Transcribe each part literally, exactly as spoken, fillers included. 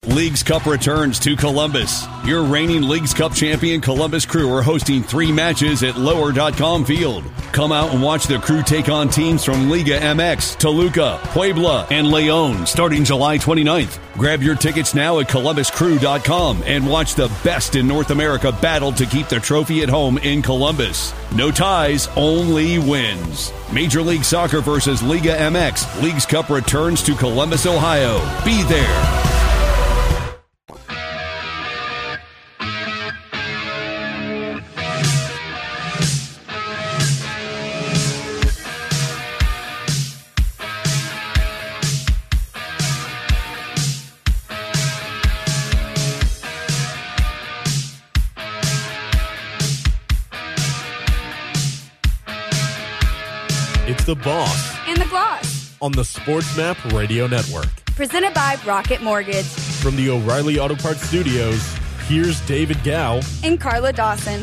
Leagues Cup returns to Columbus. Your reigning Leagues Cup champion Columbus Crew are hosting three matches at lower dot com Field. Come out and watch the Crew take on teams from Liga M X, Toluca, Puebla, and Leon starting July twenty-ninth. Grab your tickets now at columbus crew dot com and watch the best in North America battle to keep the trophy at home in Columbus. No ties, only wins. Major League Soccer versus Liga M X. Leagues Cup returns to Columbus, Ohio. Be there. It's The Boss and The Gloss on the SportsMap Radio Network. Presented by Rocket Mortgage. From the O'Reilly Auto Parts Studios, here's David Gow and Carla Dawson.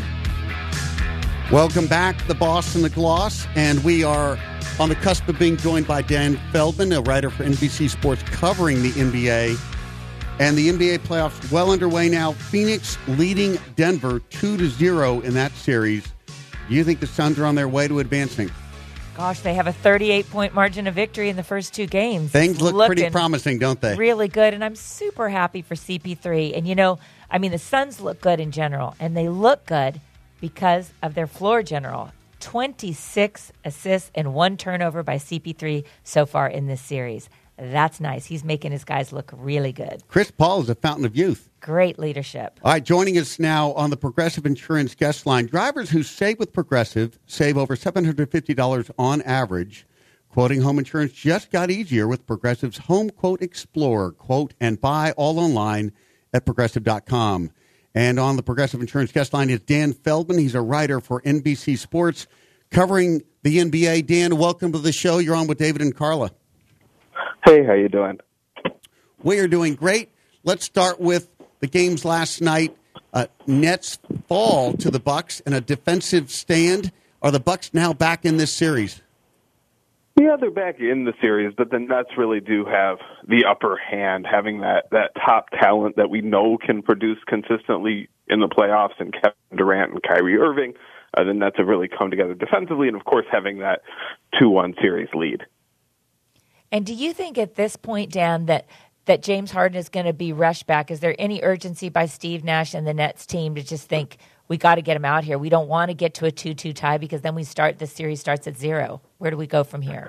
Welcome back, The Boss and The Gloss, and we are on the cusp of being joined by Dan Feldman, a writer for N B C Sports covering the N B A. And the N B A playoffs well underway now. Phoenix leading Denver two to zero in that series. Do you think the Suns are on their way to advancing? Gosh, they have a thirty-eight point margin of victory in the first two games. Things look Looking pretty promising, don't they? Really good, and I'm super happy for C P three. And, you know, I mean, the Suns look good in general, and they look good because of their floor general. twenty-six assists and one turnover by C P three so far in this series. That's nice. He's making his guys look really good. Chris Paul is a fountain of youth. Great leadership. All right, joining us now on the Progressive Insurance guest line, drivers who save with Progressive save over seven hundred fifty dollars on average. Quoting home insurance just got easier with Progressive's Home Quote Explorer. Quote and buy all online at progressive dot com. And on the Progressive Insurance guest line is Dan Feldman. He's a writer for N B C Sports covering the N B A. Dan, welcome to the show. You're on with David and Carla. Hey, how you doing? We are doing great. Let's start with the games last night. Uh, Nets fall to the Bucks in a defensive stand. Are the Bucks now back in this series? Yeah, they're back in the series, but the Nets really do have the upper hand, having that, that top talent that we know can produce consistently in the playoffs, and Kevin Durant and Kyrie Irving. Uh, the Nets have really come together defensively, and, of course, having that two one series lead. And do you think at this point, Dan, that, that James Harden is going to be rushed back? Is there any urgency by Steve Nash and the Nets team to just think, we got to get him out here? We don't want to get to a two two tie because then we start the series starts at zero. Where do we go from here?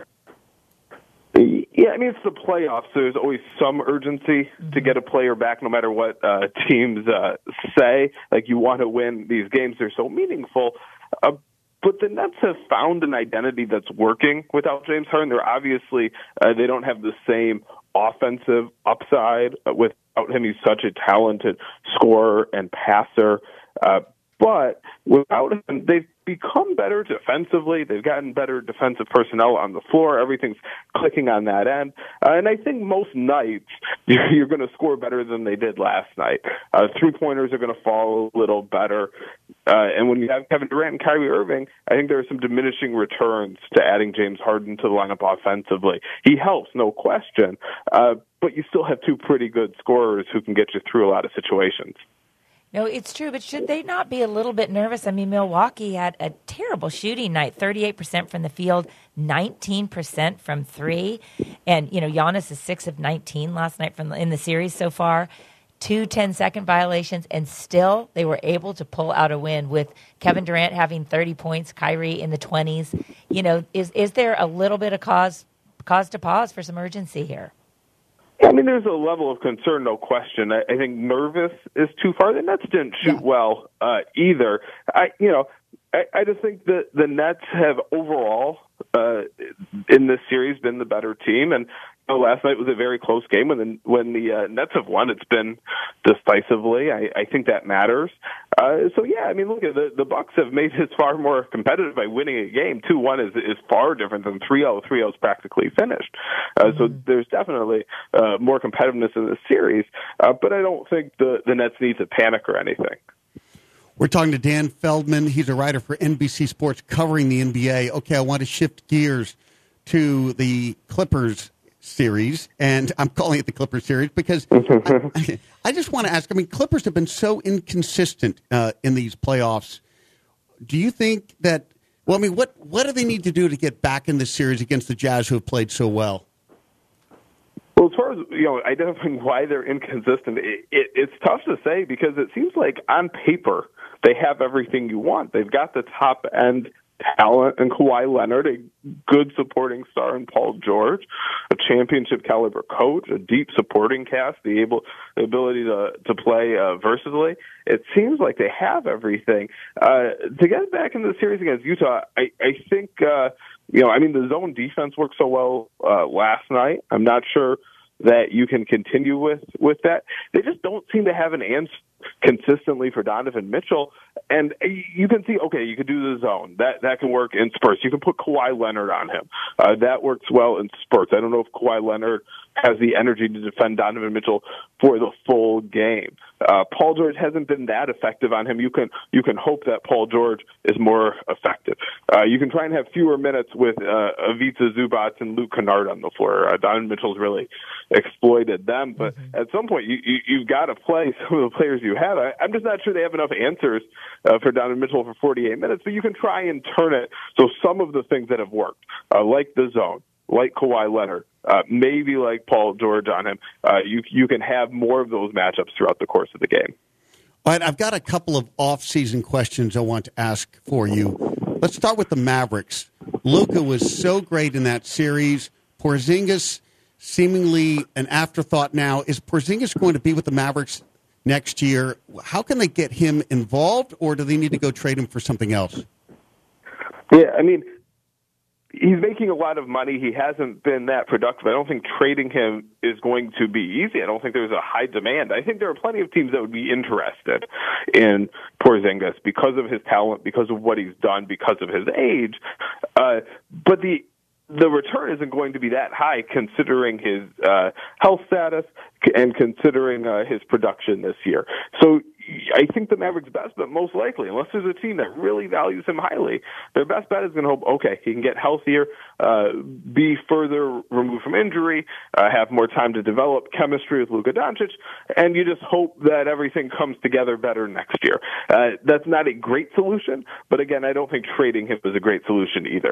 Yeah, I mean, it's the playoffs. So there's always some urgency mm-hmm. to get a player back, no matter what uh, teams uh, say. Like, you want to win these games. They're so meaningful. Uh, But the Nets have found an identity that's working without James Harden. They're obviously, uh, they don't have the same offensive upside without him. He's such a talented scorer and passer. Uh, but without him, they've become better defensively. They've gotten better defensive personnel on the floor. Everything's clicking on that end. Uh, and I think most nights you're going to score better than they did last night. Uh, three-pointers are going to fall a little better. Uh, and when you have Kevin Durant and Kyrie Irving, I think there are some diminishing returns to adding James Harden to the lineup offensively. He helps, no question, uh, but you still have two pretty good scorers who can get you through a lot of situations. No, it's true, but should they not be a little bit nervous? I mean, Milwaukee had a terrible shooting night, thirty-eight percent from the field, nineteen percent from three. And, you know, Giannis is six of nineteen last night from the, in the series so far. Two ten-second violations, and still they were able to pull out a win with Kevin Durant having thirty points, Kyrie in the twenties. You know, is is there a little bit of cause cause to pause for some urgency here? I mean, there's a level of concern, no question. I, I think nervous is too far. The Nets didn't shoot yeah. well uh, either. I, you know, I, I just think that the Nets have overall uh, in this series been the better team, and you know, last night was a very close game. When the, when the uh, Nets have won, it's been decisively. I, I think that matters. Uh, so yeah, I mean, look at the the Bucks have made this far more competitive by winning a game. two one is is far different than three oh. three oh is practically finished. Uh, mm-hmm. So there's definitely uh, more competitiveness in this series. Uh, but I don't think the the Nets need to panic or anything. We're talking to Dan Feldman. He's a writer for N B C Sports covering the N B A. Okay, I want to shift gears to the Clippers series, and I'm calling it the Clippers series because I, I just want to ask, I mean, Clippers have been so inconsistent uh, in these playoffs. Do you think that, well, I mean, what, what do they need to do to get back in the series against the Jazz who have played so well? Well, as far as, you know, identifying why they're inconsistent, it, it, it's tough to say because it seems like on paper they have everything you want. They've got the top-end talent in Kawhi Leonard, a good supporting star in Paul George, a championship caliber coach, a deep supporting cast, the able the ability to to play uh, versatily. It seems like they have everything uh, to get back into the series against Utah. I I think uh, you know I mean the zone defense worked so well uh, last night. I'm not sure that you can continue with with that. They just don't seem to have an answer consistently for Donovan Mitchell. And you can see, okay, you could do the zone. That that can work in spurts. You can put Kawhi Leonard on him. Uh, that works well in spurts. I don't know if Kawhi Leonard has the energy to defend Donovan Mitchell for the full game. Uh, Paul George hasn't been that effective on him. You can you can hope that Paul George is more effective. Uh, you can try and have fewer minutes with uh, Ivica Zubac and Luke Kennard on the floor. Uh, Donovan Mitchell's really exploited them, but mm-hmm. at some point you, you, you've got to play some of the players you have. I, I'm just not sure they have enough answers uh, for Donovan Mitchell for forty-eight minutes, but you can try and turn it so some of the things that have worked, uh, like the zone, like Kawhi Leonard, uh, maybe like Paul George on him, uh, you you can have more of those matchups throughout the course of the game. All right, I've got a couple of off-season questions I want to ask for you. Let's start with the Mavericks. Luka was so great in that series. Porzingis, seemingly an afterthought now. Is Porzingis going to be with the Mavericks next year? How can they get him involved, or do they need to go trade him for something else? Yeah, I mean, he's making a lot of money. He hasn't been that productive. I don't think trading him is going to be easy. I don't think there's a high demand. I think there are plenty of teams that would be interested in Porzingis because of his talent, because of what he's done, because of his age. Uh, but the the return isn't going to be that high considering his uh, health status and considering uh, his production this year. So I think the Mavericks' best bet, most likely, unless there's a team that really values him highly, their best bet is going to hope, okay, he can get healthier, uh, be further removed from injury, uh, have more time to develop chemistry with Luka Doncic, and you just hope that everything comes together better next year. Uh, that's not a great solution, but again, I don't think trading him is a great solution either.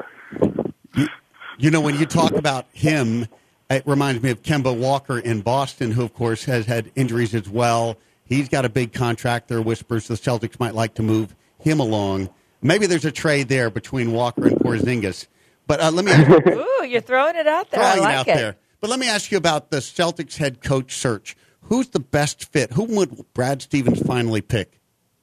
You know, when you talk about him, it reminds me of Kemba Walker in Boston, who, of course, has had injuries as well. He's got a big contract. There are whispers the Celtics might like to move him along. Maybe there's a trade there between Walker and Porzingis. But uh, let me ask you. Ooh, you're throwing it out there. Throwing I like it out it. there. But let me ask you about the Celtics head coach search. Who's the best fit? Who would Brad Stevens finally pick?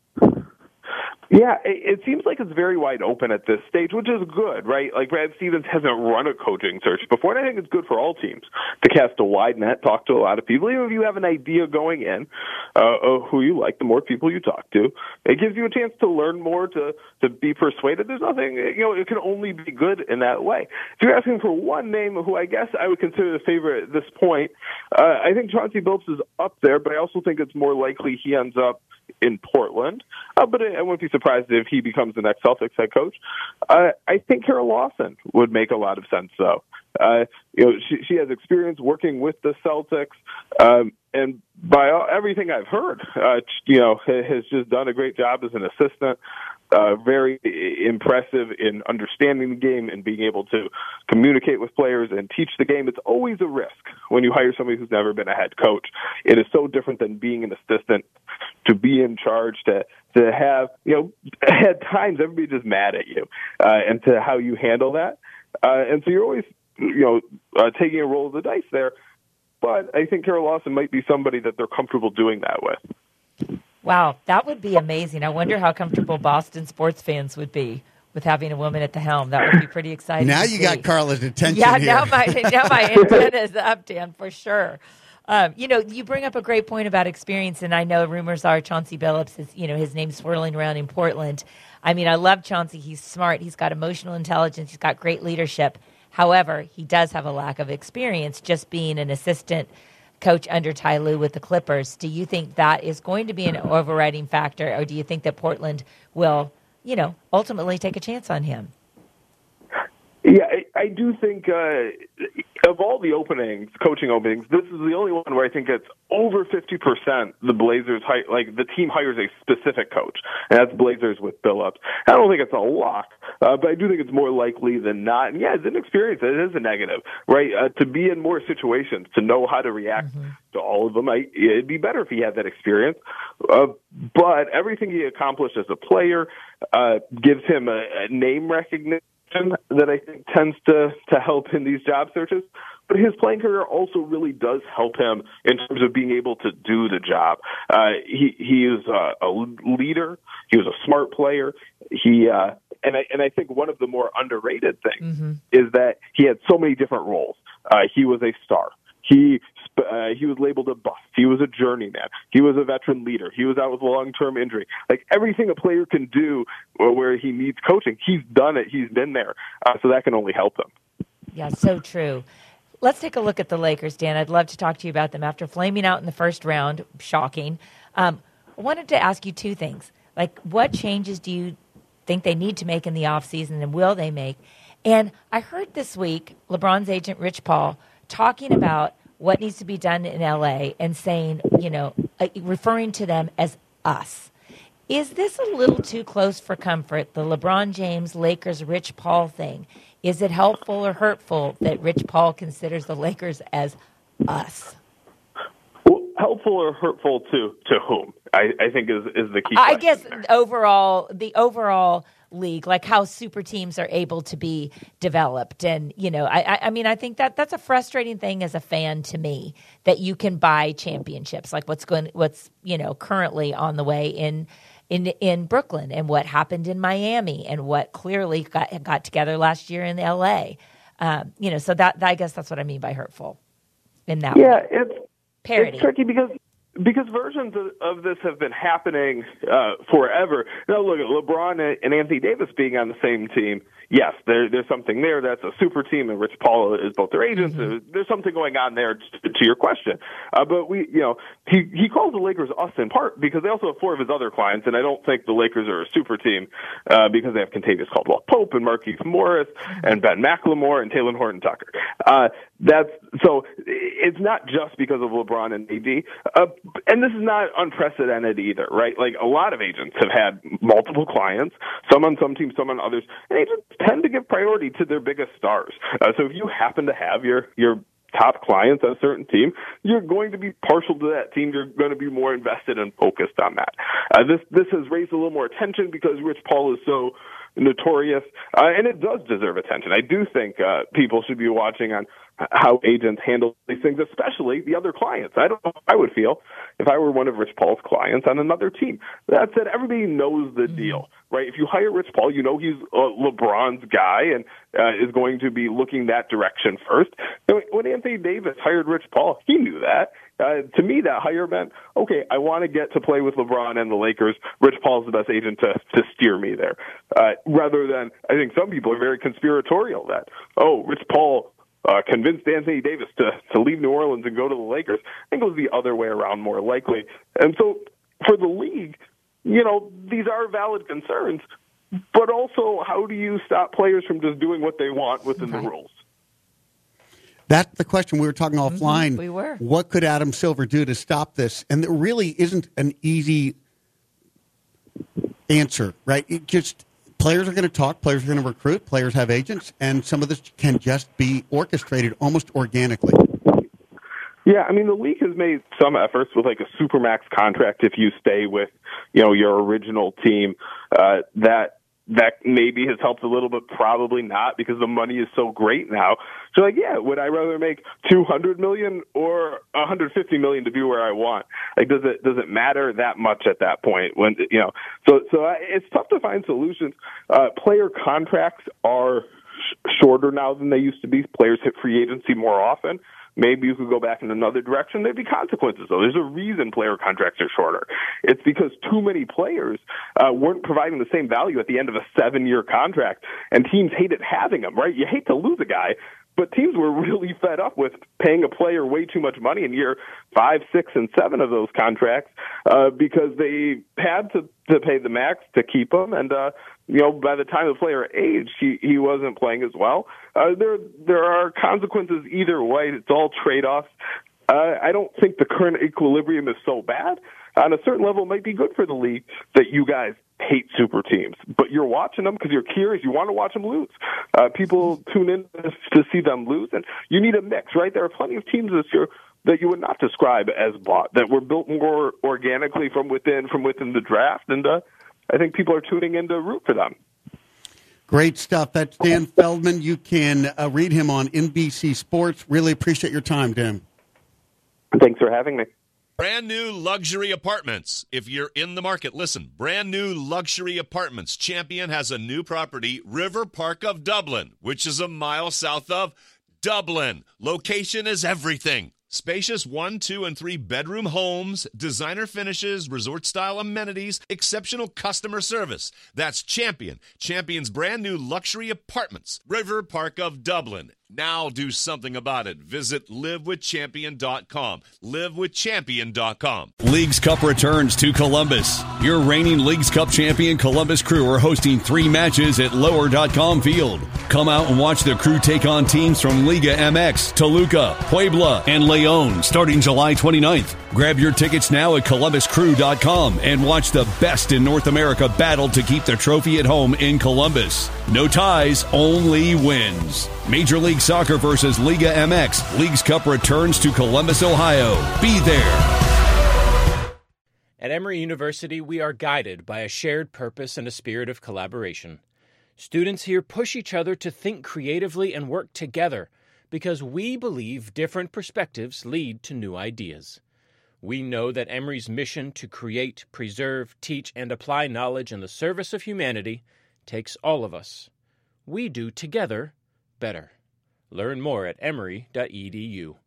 Yeah, it seems like it's very wide open at this stage, which is good, right? Like, Brad Stevens hasn't run a coaching search before, and I think it's good for all teams to cast a wide net, talk to a lot of people. Even if you have an idea going in uh, of who you like, the more people you talk to, it gives you a chance to learn more, to, to be persuaded. There's nothing, you know, it can only be good in that way. If you're asking for one name who I guess I would consider the favorite at this point, uh, I think Chauncey Billups is up there, but I also think it's more likely he ends up in Portland, uh, but I wouldn't be surprised if he becomes the next Celtics head coach. Uh, I think Carol Lawson would make a lot of sense, though. Uh, you know, she, she has experience working with the Celtics, um, and by all, everything I've heard, uh, you know, has just done a great job as an assistant. Uh, very impressive in understanding the game and being able to communicate with players and teach the game. It's always a risk when you hire somebody who's never been a head coach. It is so different than being an assistant, to be in charge, to to have, you know, at times everybody just mad at you, uh, and to how you handle that. Uh, and so you're always, you know, uh, taking a roll of the dice there. But I think Carol Lawson might be somebody that they're comfortable doing that with. Wow, that would be amazing. I wonder how comfortable Boston sports fans would be with having a woman at the helm. That would be pretty exciting. Now to you see. got Carla's attention yeah, here. now my now my antenna is up, Dan, for sure. Um, you know, you bring up a great point about experience, and I know rumors are Chauncey Billups is, you know, his name's swirling around in Portland. I mean, I love Chauncey. He's smart. He's got emotional intelligence. He's got great leadership. However, he does have a lack of experience just being an assistant coach under Ty Lue with the Clippers. Do you think that is going to be an overriding factor, or do you think that Portland will, you know, ultimately take a chance on him? Yeah, I do think uh, of all the openings, coaching openings, this is the only one where I think it's over fifty percent the Blazers, hi- like the team hires a specific coach, and that's Blazers with Billups. I don't think it's a lock, uh, but I do think it's more likely than not. And yeah, it's an experience. It is a negative, right? Uh, to be in more situations, to know how to react mm-hmm. to all of them, I, it'd be better if he had that experience. Uh, but everything he accomplished as a player uh, gives him a, a name recognition that I think tends to, to help in these job searches. But his playing career also really does help him in terms of being able to do the job. Uh, he he is a, a leader. He was a smart player. He uh, and I and I think one of the more underrated things mm-hmm. is that he had so many different roles. Uh, he was a star. He uh, he was labeled a bust. He was a journeyman. He was a veteran leader. He was out with a long-term injury. Like everything a player can do where he needs coaching, he's done it. He's been there. Uh, so that can only help him. Yeah, so true. Let's take a look at the Lakers, Dan. I'd love to talk to you about them. After flaming out in the first round, shocking, um, I wanted to ask you two things. Like, what changes do you think they need to make in the offseason, and will they make? And I heard this week LeBron's agent, Rich Paul, talking about what needs to be done in L A and saying, you know, uh, referring to them as us. Is this a little too close for comfort, the LeBron James, Lakers, Rich Paul thing? Is it helpful or hurtful that Rich Paul considers the Lakers as us? Well, helpful or hurtful to to whom? I, I think is is the key question. I guess there. overall, the overall league, like how super teams are able to be developed. And, you know, I, I mean, I think that that's a frustrating thing as a fan to me, that you can buy championships, like what's going, what's, you know, currently on the way in in in Brooklyn, and what happened in Miami, and what clearly got got together last year in L A. Um, you know, so that I guess that's what I mean by hurtful in that yeah, way. it's Parody. It's tricky because because versions of, of this have been happening uh, forever. Now, look at LeBron and Anthony Davis being on the same team. Yes, there, there's something there. That's a super team, and Rich Paul is both their agents. Mm-hmm. There's something going on there to, to your question. Uh, but we, you know, he he calls the Lakers us in part because they also have four of his other clients, and I don't think the Lakers are a super team uh, because they have Contavious Caldwell-Pope and Markieff Morris and Ben McLemore and Talen Horton-Tucker. Uh, that's so it's not just because of LeBron and A D, uh, and this is not unprecedented either, right? Like a lot of agents have had multiple clients, some on some teams, some on others, and agents tend to give priority to their biggest stars. Uh, so if you happen to have your your top clients on a certain team, you're going to be partial to that team. You're going to be more invested and focused on that. Uh, this this has raised a little more attention because Rich Paul is so notorious, uh, and it does deserve attention. I do think uh, people should be watching on how agents handle these things, especially the other clients. I don't know how I would feel if I were one of Rich Paul's clients on another team. That said, everybody knows the deal, right? If you hire Rich Paul, you know he's uh, LeBron's guy and uh, is going to be looking that direction first. When Anthony Davis hired Rich Paul, he knew that. Uh, to me, that hire meant, okay, I want to get to play with LeBron and the Lakers. Rich Paul's the best agent to, to steer me there. Uh, rather than, I think some people are very conspiratorial that, oh, Rich Paul Uh, convinced Anthony Davis to, to leave New Orleans and go to the Lakers. I think it was the other way around more likely. And so for the league, you know, these are valid concerns, but also how do you stop players from just doing what they want within right. the rules? That's the question. We were talking offline. Mm-hmm, we were. What could Adam Silver do to stop this? And there really isn't an easy answer, right? It just... Players are going to talk, players are going to recruit, players have agents, and some of this can just be orchestrated almost organically. Yeah, I mean, the league has made some efforts with like a supermax contract if you stay with, you know, your original team. Uh, that that maybe has helped a little, but probably not because the money is so great now. So, like, yeah, would I rather make two hundred million dollars or one hundred fifty million dollars to be where I want? Like, does it does it matter that much at that point? When you know, so so it's tough to find solutions. Uh, player contracts are sh- shorter now than they used to be. Players hit free agency more often. Maybe you could go back in another direction. There'd be consequences, though. There's a reason player contracts are shorter. It's because too many players uh, weren't providing the same value at the end of a seven-year contract, and teams hated having them, right? You hate to lose a guy, but teams were really fed up with paying a player way too much money in year five, six, and seven of those contracts uh, because they had to, to pay the max to keep them, and uh, you know, by the time the player aged, he, he wasn't playing as well. Uh, there there are consequences either way. It's all trade-offs. Uh, I don't think the current equilibrium is so bad. On a certain level, it might be good for the league that you guys hate super teams, but you're watching them because you're curious. You want to watch them lose. Uh, people tune in to see them lose, and you need a mix, right? There are plenty of teams this year that you would not describe as bought, that were built more organically from within, from within the draft, and uh, I think people are tuning in to root for them. Great stuff. That's Dan Feldman. You can uh, read him on N B C Sports. Really appreciate your time, Dan. Thanks for having me. Brand new luxury apartments. If you're in the market, listen. Brand new luxury apartments. Champion has a new property, River Park of Dublin, which is a mile south of Dublin. Location is everything. Spacious one, two, and three bedroom homes, designer finishes, resort-style amenities, exceptional customer service. That's Champion. Champion's brand new luxury apartments, River Park of Dublin. Now do something about it. Visit live with champion dot com. live with champion dot com. Leagues Cup returns to Columbus. Your reigning Leagues Cup champion Columbus Crew are hosting three matches at lower dot com field. Come out and watch the Crew take on teams from Liga M X, Toluca, Puebla, and Leon starting July twenty-ninth. Grab your tickets now at columbus crew dot com and watch the best in North America battle to keep the trophy at home in Columbus. No ties, only wins. Major League Soccer versus Liga M X. Leagues Cup returns to Columbus, Ohio. Be there. At Emory University, we are guided by a shared purpose and a spirit of collaboration. Students here push each other to think creatively and work together because we believe different perspectives lead to new ideas. We know that Emory's mission to create, preserve, teach, and apply knowledge in the service of humanity takes all of us. We do together better. Learn more at emory dot e d u.